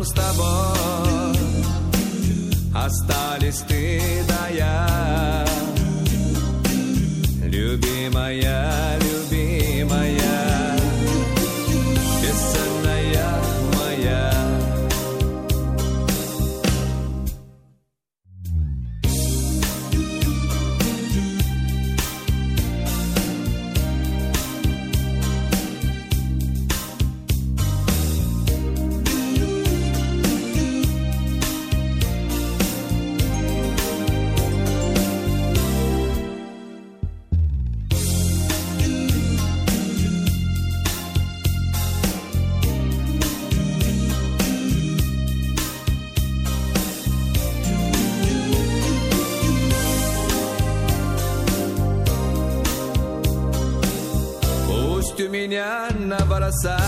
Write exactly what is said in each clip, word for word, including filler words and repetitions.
с тобой остались ты да я. Любимая, любимая, бесценная моя. У меня на волосах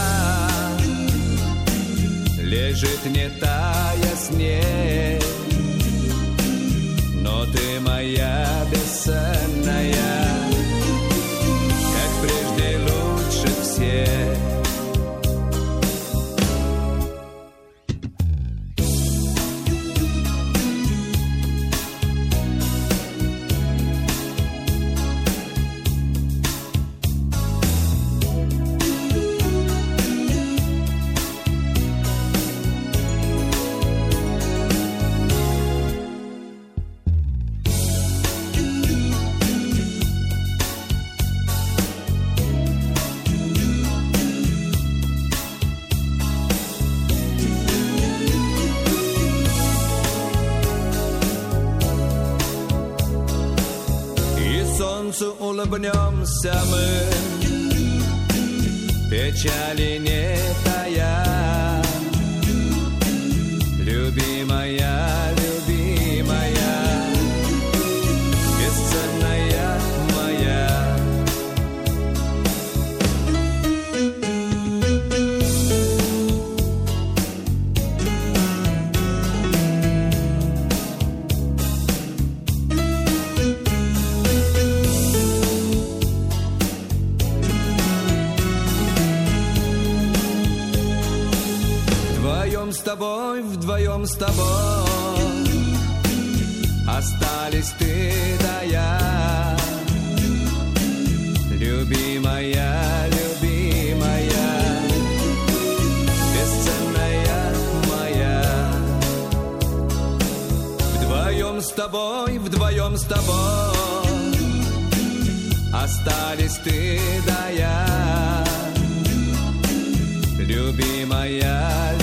лежит не тая снег, но ты моя бесценная, как прежде лучше всех. Солнцу улыбнемся мы, печали не тая. Любимая, любимая, бесценная моя. Вдвоем с тобой, вдвоем с тобой остались ты да я. Любимая, любимая, бесценная моя. Вдвоем с тобой, вдвоем с тобой остались ты да я. Любимая,